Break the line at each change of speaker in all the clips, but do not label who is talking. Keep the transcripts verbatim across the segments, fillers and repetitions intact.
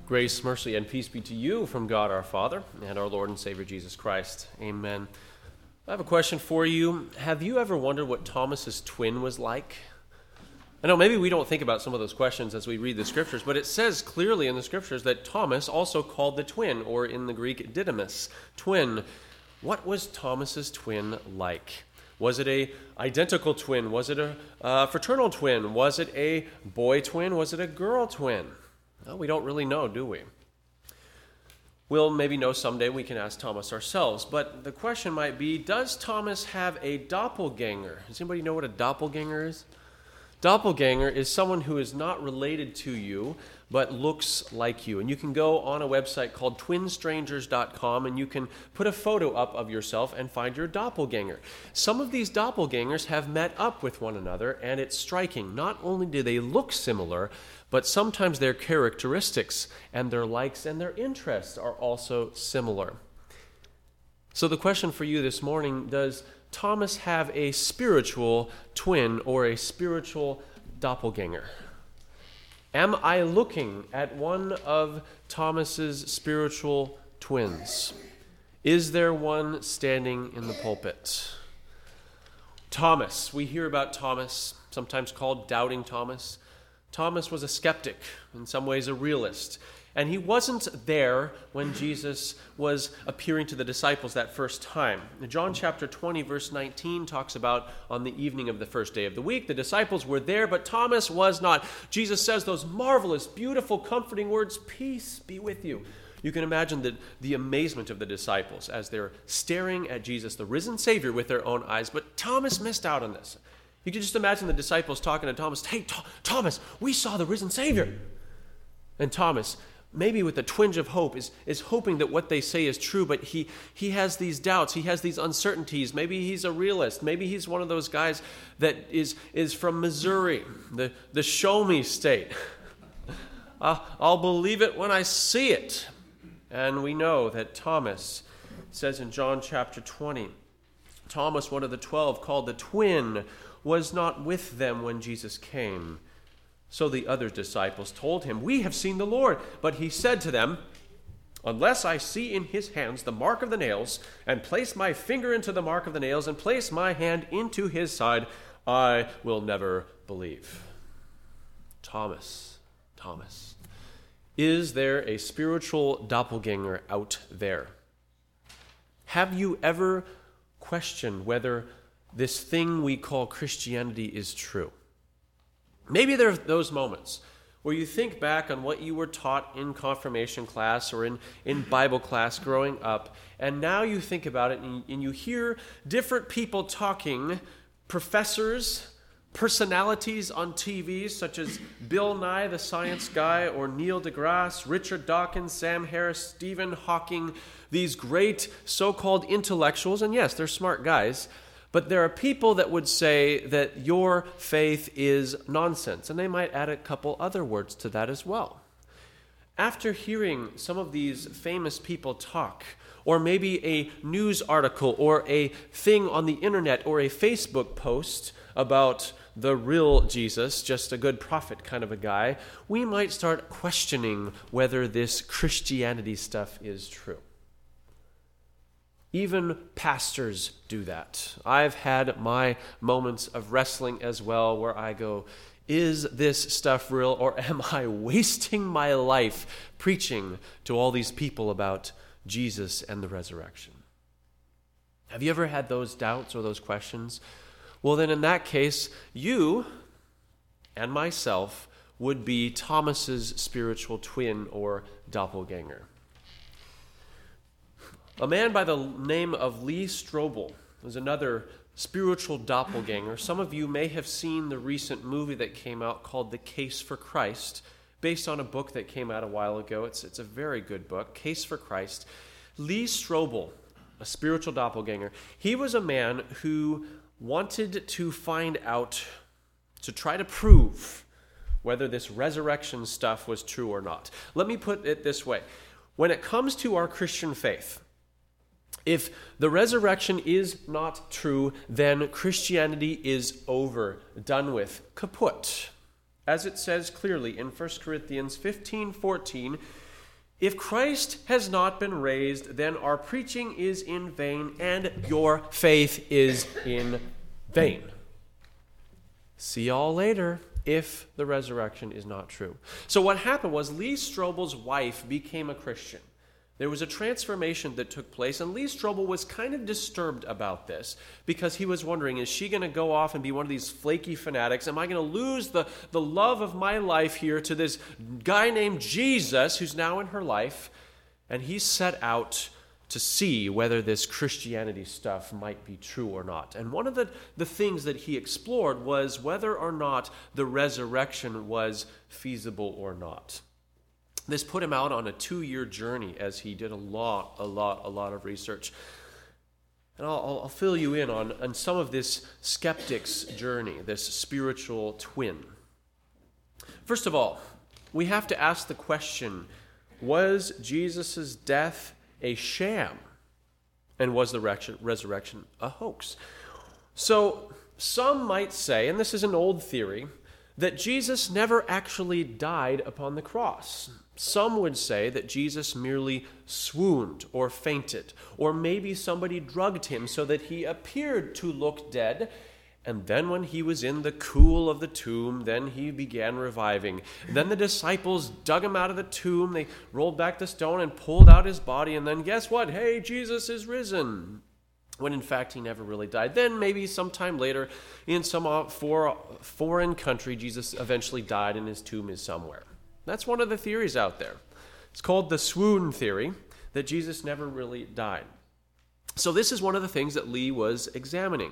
Grace, mercy, and peace be to you from God our Father and our Lord and Savior Jesus Christ. Amen. I have a question for you. Have you ever wondered what Thomas's twin was like? I know maybe we don't think about some of those questions as we read the Scriptures, but it says clearly in the Scriptures that Thomas, also called the twin, or in the Greek, Didymus, twin. What was Thomas's twin like? Was it a identical twin? Was it a uh, fraternal twin? Was it a boy twin? Was it a girl twin? Well, we don't really know, do we? We'll maybe know someday. We can ask Thomas ourselves. But the question might be, does Thomas have a doppelganger? Does anybody know what a doppelganger is? Doppelganger is someone who is not related to you, but looks like you. And you can go on a website called twin strangers dot com, and you can put a photo up of yourself and find your doppelganger. Some of these doppelgangers have met up with one another, and it's striking. Not only do they look similar, but sometimes their characteristics and their likes and their interests are also similar. So the question for you this morning, does Thomas have a spiritual twin or a spiritual doppelganger? Am I looking at one of Thomas's spiritual twins? Is there one standing in the pulpit? Thomas, we hear about Thomas, sometimes called Doubting Thomas. Thomas was a skeptic, in some ways a realist, and he wasn't there when Jesus was appearing to the disciples that first time. John chapter twenty, verse nineteen talks about on the evening of the first day of the week, the disciples were there, but Thomas was not. Jesus says those marvelous, beautiful, comforting words, "Peace be with you." You can imagine the, the amazement of the disciples as they're staring at Jesus, the risen Savior, with their own eyes, but Thomas missed out on this. You can just imagine the disciples talking to Thomas, "Hey, Th- Thomas, we saw the risen Savior." And Thomas, maybe with a twinge of hope, is, is hoping that what they say is true, but he, he has these doubts, he has these uncertainties. Maybe he's a realist. Maybe he's one of those guys that is, is from Missouri, the, the show-me state. uh, I'll believe it when I see it. And we know that Thomas says in John chapter twenty, Thomas, one of the twelve, called the twin, was not with them when Jesus came. So the other disciples told him, "We have seen the Lord." But he said to them, "Unless I see in his hands the mark of the nails, and place my finger into the mark of the nails, and place my hand into his side, I will never believe." Thomas, Thomas, is there a spiritual doppelganger out there? Have you ever questioned whether this thing we call Christianity is true? Maybe there are those moments where you think back on what you were taught in confirmation class or in, in Bible class growing up, and now you think about it and, and you hear different people talking, professors, personalities on T V, such as Bill Nye, the science guy, or Neil deGrasse, Richard Dawkins, Sam Harris, Stephen Hawking, these great so-called intellectuals, and yes, they're smart guys, but there are people that would say that your faith is nonsense, and they might add a couple other words to that as well. After hearing some of these famous people talk, or maybe a news article or a thing on the internet or a Facebook post about the real Jesus, just a good prophet kind of a guy, we might start questioning whether this Christianity stuff is true. Even pastors do that. I've had my moments of wrestling as well where I go, is this stuff real, or am I wasting my life preaching to all these people about Jesus and the resurrection? Have you ever had those doubts or those questions? Well, then in that case, you and myself would be Thomas's spiritual twin or doppelganger. A man by the name of Lee Strobel was another spiritual doppelganger. Some of you may have seen the recent movie that came out called The Case for Christ, based on a book that came out a while ago. It's, it's a very good book, Case for Christ. Lee Strobel, a spiritual doppelganger, he was a man who wanted to find out, to try to prove whether this resurrection stuff was true or not. Let me put it this way. When it comes to our Christian faith, if the resurrection is not true, then Christianity is over, done with, kaput. As it says clearly in First Corinthians fifteen fourteen, If Christ has not been raised, then our preaching is in vain and your faith is in vain. See y'all later if the resurrection is not true. So what happened was Lee Strobel's wife became a Christian. There was a transformation that took place, and Lee Strobel was kind of disturbed about this because he was wondering, is she going to go off and be one of these flaky fanatics? Am I going to lose the, the love of my life here to this guy named Jesus who's now in her life? And he set out to see whether this Christianity stuff might be true or not. And one of the, the things that he explored was whether or not the resurrection was feasible or not. This put him out on a two-year journey as he did a lot, a lot, a lot of research. And I'll, I'll fill you in on, on some of this skeptic's journey, this spiritual twin. First of all, we have to ask the question, was Jesus' death a sham? And was the resurrection a hoax? So some might say, and this is an old theory, that Jesus never actually died upon the cross. Some would say that Jesus merely swooned or fainted, or maybe somebody drugged him so that he appeared to look dead, and then when he was in the cool of the tomb, then he began reviving. Then the disciples dug him out of the tomb, they rolled back the stone and pulled out his body, and then guess what? Hey, Jesus is risen. When in fact he never really died. Then maybe sometime later in some foreign country, Jesus eventually died and his tomb is somewhere. That's one of the theories out there. It's called the swoon theory, that Jesus never really died. So this is one of the things that Lee was examining.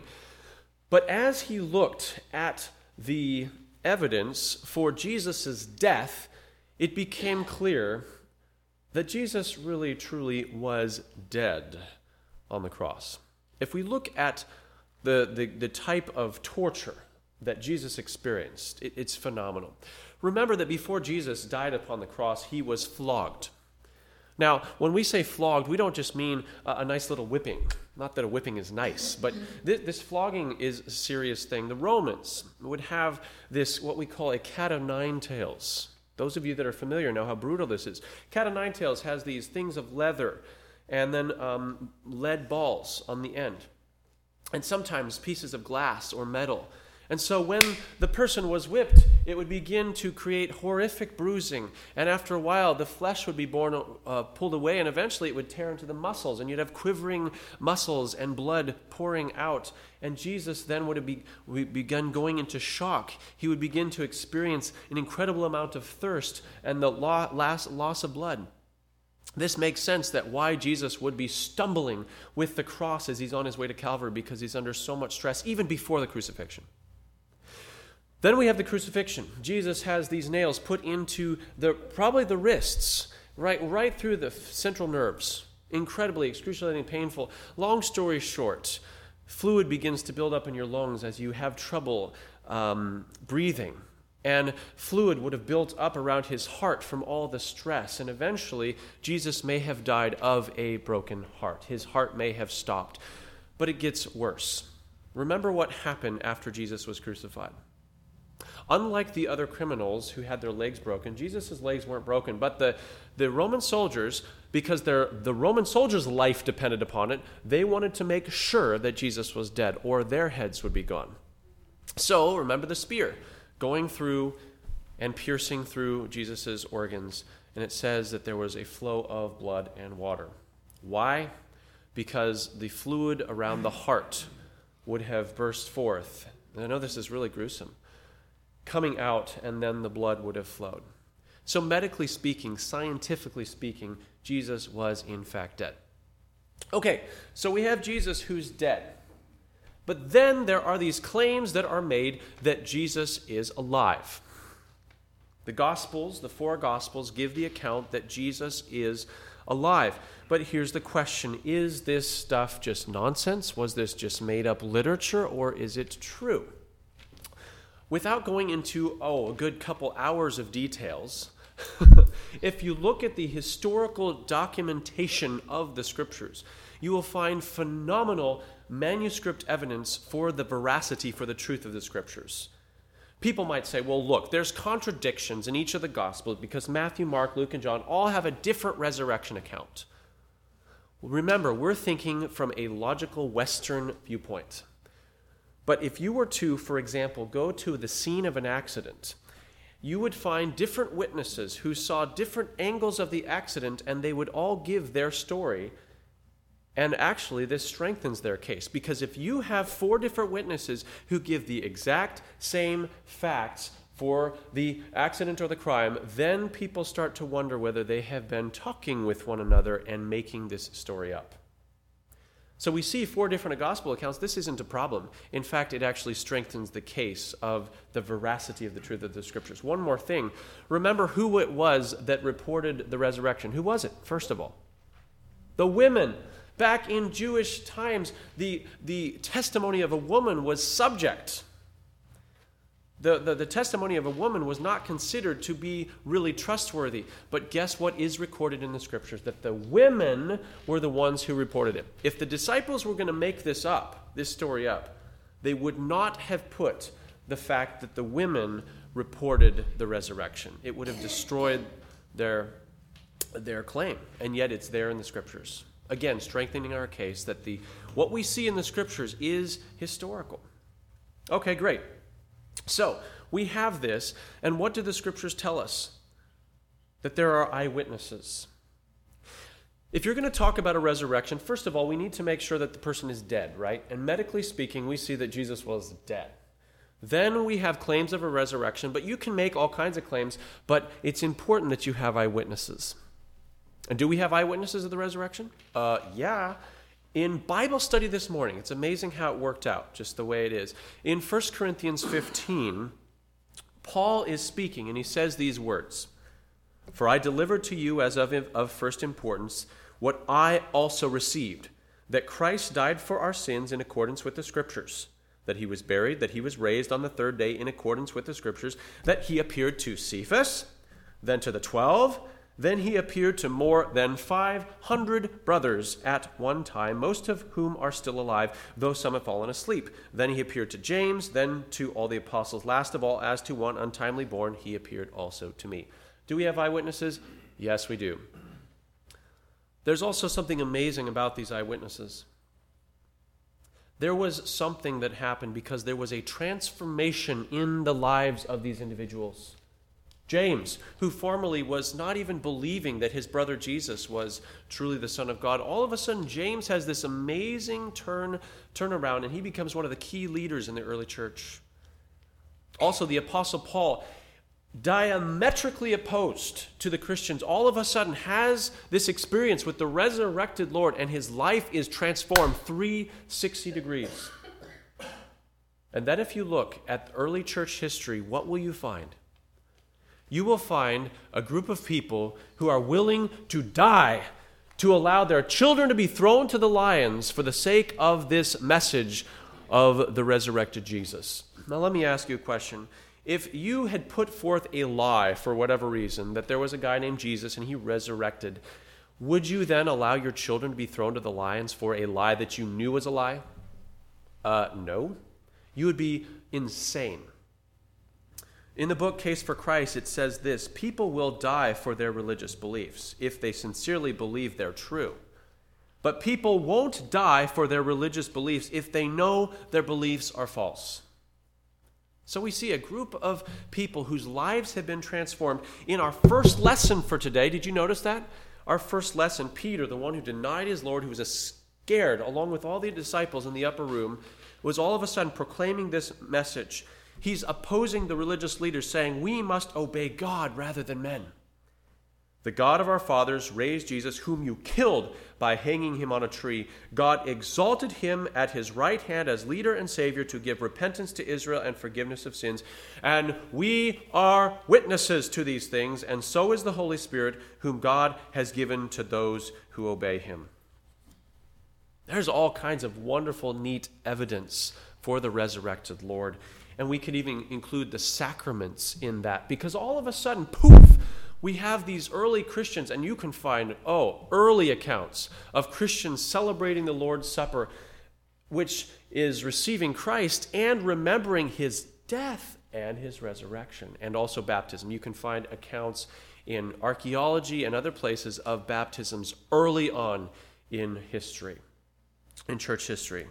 But as he looked at the evidence for Jesus' death, it became clear that Jesus really truly was dead on the cross. If we look at the, the, the type of torture that Jesus experienced, it, it's phenomenal. Remember that before Jesus died upon the cross, he was flogged. Now, when we say flogged, we don't just mean a, a nice little whipping. Not that a whipping is nice, but this, this flogging is a serious thing. The Romans would have this, what we call a cat o' nine tails. Those of you that are familiar know how brutal this is. Cat o' nine tails has these things of leather and then um, lead balls on the end, and sometimes pieces of glass or metal. And so when the person was whipped, it would begin to create horrific bruising, and after a while the flesh would be born, uh, pulled away, and eventually it would tear into the muscles, and you'd have quivering muscles and blood pouring out. And Jesus then would have be, begun going into shock. He would begin to experience an incredible amount of thirst and the lo- last loss of blood. This makes sense that why Jesus would be stumbling with the cross as he's on his way to Calvary, because he's under so much stress even before the crucifixion. Then we have the crucifixion. Jesus has these nails put into the probably the wrists, right, right through the central nerves. Incredibly excruciating, painful. Long story short, fluid begins to build up in your lungs as you have trouble um, breathing. And fluid would have built up around his heart from all the stress. And eventually, Jesus may have died of a broken heart. His heart may have stopped. But it gets worse. Remember what happened after Jesus was crucified. Unlike the other criminals who had their legs broken, Jesus' legs weren't broken. But the, the Roman soldiers, because their, the Roman soldiers' life depended upon it, they wanted to make sure that Jesus was dead, or their heads would be gone. So, remember the spear going through and piercing through Jesus' organs. And it says that there was a flow of blood and water. Why? Because the fluid around the heart would have burst forth. And I know this is really gruesome. Coming out, and then the blood would have flowed. So medically speaking, scientifically speaking, Jesus was in fact dead. Okay, so we have Jesus who's dead. But then there are these claims that are made that Jesus is alive. The Gospels, the four Gospels, give the account that Jesus is alive. But here's the question, is this stuff just nonsense? Was this just made up literature, or is it true? Without going into, oh, a good couple hours of details, if you look at the historical documentation of the Scriptures, you will find phenomenal manuscript evidence for the veracity, for the truth of the Scriptures. People might say, well, look, there's contradictions in each of the Gospels because Matthew, Mark, Luke, and John all have a different resurrection account. Well, remember, we're thinking from a logical Western viewpoint. But if you were to, for example, go to the scene of an accident, you would find different witnesses who saw different angles of the accident, and they would all give their story. And actually, this strengthens their case, because if you have four different witnesses who give the exact same facts for the accident or the crime, then people start to wonder whether they have been talking with one another and making this story up. So we see four different gospel accounts. This isn't a problem. In fact, it actually strengthens the case of the veracity of the truth of the Scriptures. One more thing. Remember who it was that reported the resurrection. Who was it, first of all? The women. Back in Jewish times, the, the testimony of a woman was subject. The, the, the testimony of a woman was not considered to be really trustworthy. But guess what is recorded in the Scriptures? That the women were the ones who reported it. If the disciples were going to make this up, this story up, they would not have put the fact that the women reported the resurrection. It would have destroyed their, their claim. And yet it's there in the Scriptures. Again, strengthening our case that the what we see in the Scriptures is historical. Okay, great. So, we have this, and what do the Scriptures tell us? That there are eyewitnesses. If you're going to talk about a resurrection, first of all, we need to make sure that the person is dead, right? And medically speaking, we see that Jesus was dead. Then we have claims of a resurrection, but you can make all kinds of claims, but it's important that you have eyewitnesses. And do we have eyewitnesses of the resurrection? Uh, yeah. In Bible study this morning, it's amazing how it worked out, just the way it is. In First Corinthians fifteen, Paul is speaking, and he says these words, "For I delivered to you as of, of first importance what I also received, that Christ died for our sins in accordance with the Scriptures, that he was buried, that he was raised on the third day in accordance with the Scriptures, that he appeared to Cephas, then to the twelve, then he appeared to more than five hundred brothers at one time, most of whom are still alive, though some have fallen asleep. Then he appeared to James, then to all the apostles. Last of all, as to one untimely born, he appeared also to me." Do we have eyewitnesses? Yes, we do. There's also something amazing about these eyewitnesses. There was something that happened because there was a transformation in the lives of these individuals. James, who formerly was not even believing that his brother Jesus was truly the Son of God, all of a sudden James has this amazing turn turnaround, and he becomes one of the key leaders in the early church. Also, the Apostle Paul, diametrically opposed to the Christians, all of a sudden has this experience with the resurrected Lord, and his life is transformed three hundred sixty degrees. And then if you look at early church history, what will you find? You will find a group of people who are willing to die to allow their children to be thrown to the lions for the sake of this message of the resurrected Jesus. Now let me ask you a question. If you had put forth a lie for whatever reason, that there was a guy named Jesus and he resurrected, would you then allow your children to be thrown to the lions for a lie that you knew was a lie? Uh, no. You would be insane. In the book Case for Christ, it says this: people will die for their religious beliefs if they sincerely believe they're true. But people won't die for their religious beliefs if they know their beliefs are false. So we see a group of people whose lives have been transformed. In our first lesson for today, did you notice that? Our first lesson, Peter, the one who denied his Lord, who was scared along with all the disciples in the upper room, was all of a sudden proclaiming this message. He's opposing the religious leaders, saying, we must obey God rather than men. The God of our fathers raised Jesus, whom you killed by hanging him on a tree. God exalted him at his right hand as leader and savior to give repentance to Israel and forgiveness of sins. And we are witnesses to these things, and so is the Holy Spirit, whom God has given to those who obey him. There's all kinds of wonderful, neat evidence for the resurrected Lord. And we could even include the sacraments in that, because all of a sudden, poof, we have these early Christians, and you can find, oh, early accounts of Christians celebrating the Lord's Supper, which is receiving Christ and remembering his death and his resurrection, and also baptism. You can find accounts in archaeology and other places of baptisms early on in history, in church history.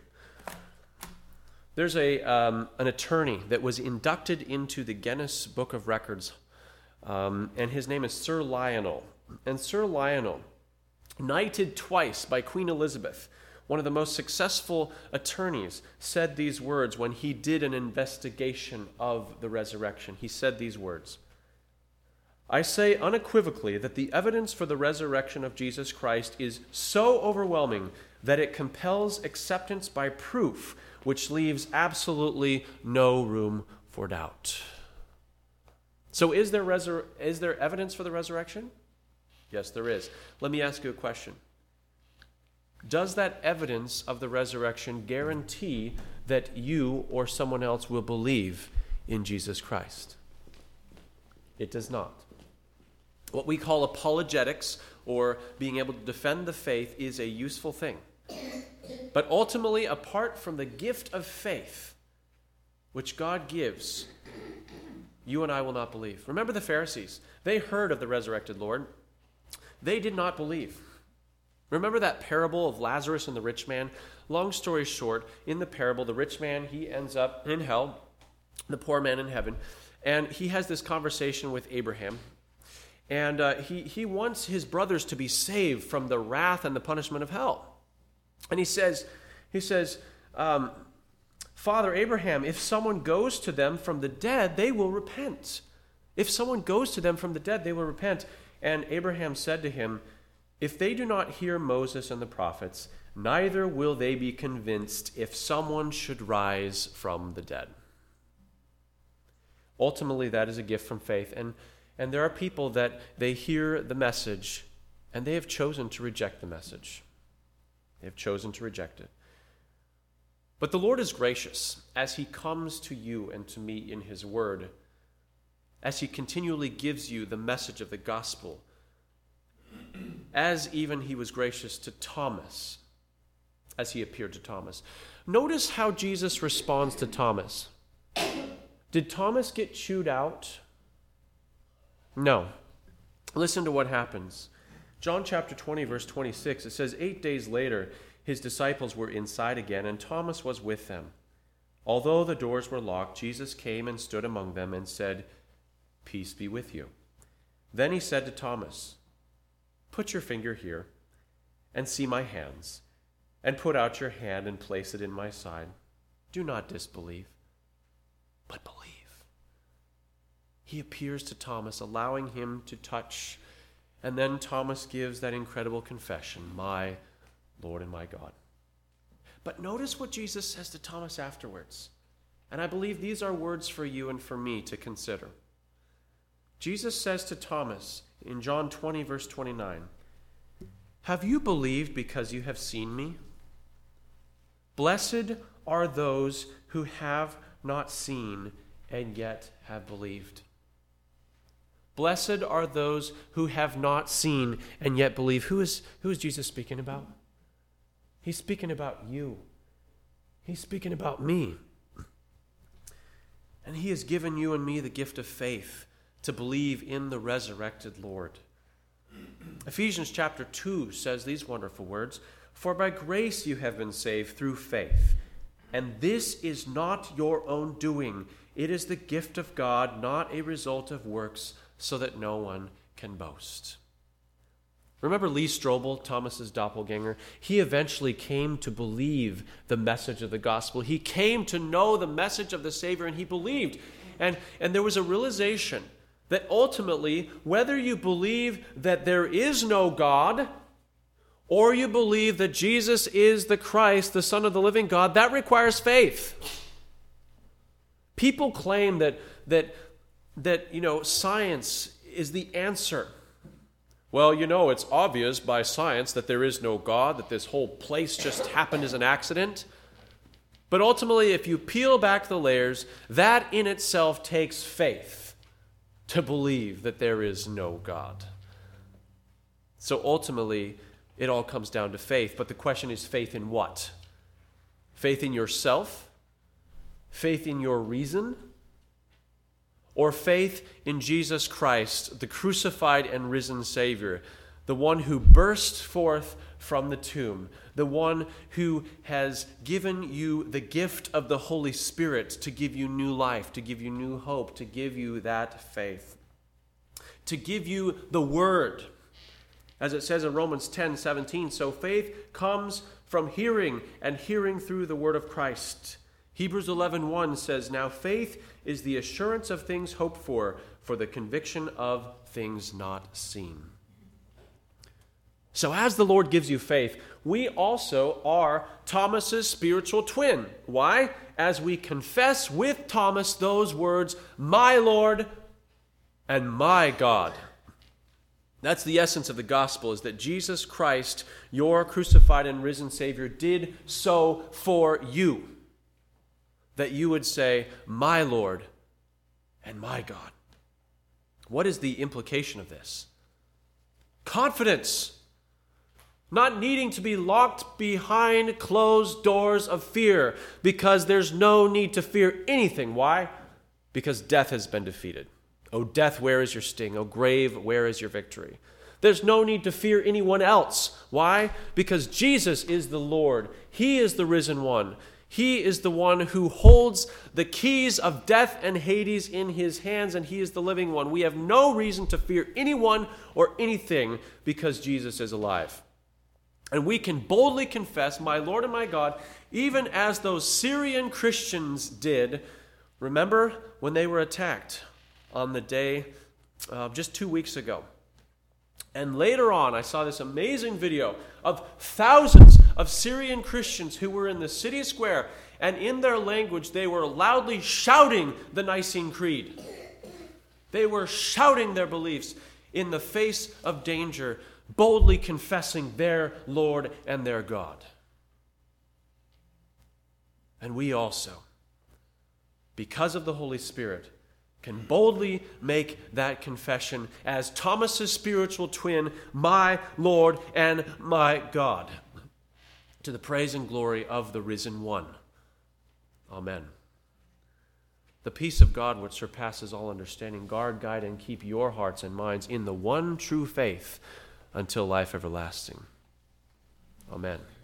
There's a um, an attorney that was inducted into the Guinness Book of Records, um, and his name is Sir Lionel. And Sir Lionel, knighted twice by Queen Elizabeth, one of the most successful attorneys, said these words when he did an investigation of the resurrection. He said these words, "I say unequivocally that the evidence for the resurrection of Jesus Christ is so overwhelming that it compels acceptance by proof, which leaves absolutely no room for doubt." So is there, resur- is there evidence for the resurrection? Yes, there is. Let me ask you a question. Does that evidence of the resurrection guarantee that you or someone else will believe in Jesus Christ? It does not. What we call apologetics, or being able to defend the faith, is a useful thing. But ultimately, apart from the gift of faith, which God gives, you and I will not believe. Remember the Pharisees. They heard of the resurrected Lord. They did not believe. Remember that parable of Lazarus and the rich man? Long story short, in the parable, the rich man, he ends up in hell, the poor man in heaven, and he has this conversation with Abraham. And uh, he, he wants his brothers to be saved from the wrath and the punishment of hell. And he says, he says, um, Father Abraham, if someone goes to them from the dead, they will repent. If someone goes to them from the dead, they will repent. And Abraham said to him, if they do not hear Moses and the prophets, neither will they be convinced if someone should rise from the dead. Ultimately, that is a gift from faith. And, and there are people that they hear the message and they have chosen to reject the message. They have chosen to reject it. But the Lord is gracious as he comes to you and to me in his word, as he continually gives you the message of the gospel, as even he was gracious to Thomas, as he appeared to Thomas. Notice how Jesus responds to Thomas. Did Thomas get chewed out? No. Listen to what happens. John chapter twenty, verse twenty-six, it says, Eight days later, his disciples were inside again, and Thomas was with them. Although the doors were locked, Jesus came and stood among them and said, Peace be with you. Then he said to Thomas, Put your finger here and see my hands, and put out your hand and place it in my side. Do not disbelieve, but believe. He appears to Thomas, allowing him to touch, and then Thomas gives that incredible confession, my Lord and my God. But notice what Jesus says to Thomas afterwards. And I believe these are words for you and for me to consider. Jesus says to Thomas in John twenty, verse twenty-nine, Have you believed because you have seen me? Blessed are those who have not seen and yet have believed. Blessed are those who have not seen and yet believe. Who is, who is Jesus speaking about? He's speaking about you. He's speaking about me. And he has given you and me the gift of faith to believe in the resurrected Lord. Ephesians chapter two says these wonderful words, For by grace you have been saved through faith, and this is not your own doing. It is the gift of God, not a result of works, so that no one can boast. Remember Lee Strobel, Thomas's doppelganger? He eventually came to believe the message of the gospel. He came to know the message of the Savior, and he believed. And, and there was a realization that ultimately, whether you believe that there is no God, or you believe that Jesus is the Christ, the Son of the living God, that requires faith. People claim that that that you know science is the answer. Well, you know, it's obvious by science that there is no God, that this whole place just happened as an accident. But ultimately, if you peel back the layers, that in itself takes faith to believe that there is no God. So ultimately, it all comes down to faith. But the question is, faith in what? Faith in yourself? Faith in your reason? or faith in Jesus Christ, the crucified and risen Savior, the one who burst forth from the tomb, the one who has given you the gift of the Holy Spirit to give you new life, to give you new hope, to give you that faith, to give you the Word. As it says in Romans ten seventeen, so faith comes from hearing, and hearing through the word of Christ. Hebrews eleven one says, now faith is the assurance of things hoped for, for the conviction of things not seen. So as the Lord gives you faith, we also are Thomas's spiritual twin. Why? As we confess with Thomas those words, my Lord and my God. That's the essence of the gospel, is that Jesus Christ, your crucified and risen Savior, did so for you. That you would say, my Lord and my God. What is the implication of this? Confidence. Not needing to be locked behind closed doors of fear, because there's no need to fear anything. Why? Because death has been defeated. O death, where is your sting? O grave, where is your victory? There's no need to fear anyone else. Why? Because Jesus is the Lord. He is the risen one. He is the one who holds the keys of death and Hades in his hands, and he is the living one. We have no reason to fear anyone or anything because Jesus is alive. And we can boldly confess, my Lord and my God, even as those Syrian Christians did. Remember when they were attacked on the day uh, just two weeks ago. And later on, I saw this amazing video of thousands of Syrian Christians who were in the city square, and in their language, they were loudly shouting the Nicene Creed. They were shouting their beliefs in the face of danger, boldly confessing their Lord and their God. And we also, because of the Holy Spirit, can boldly make that confession as Thomas's spiritual twin, my Lord and my God, to the praise and glory of the risen one. Amen. The peace of God, which surpasses all understanding, guard, guide, and keep your hearts and minds in the one true faith until life everlasting. Amen.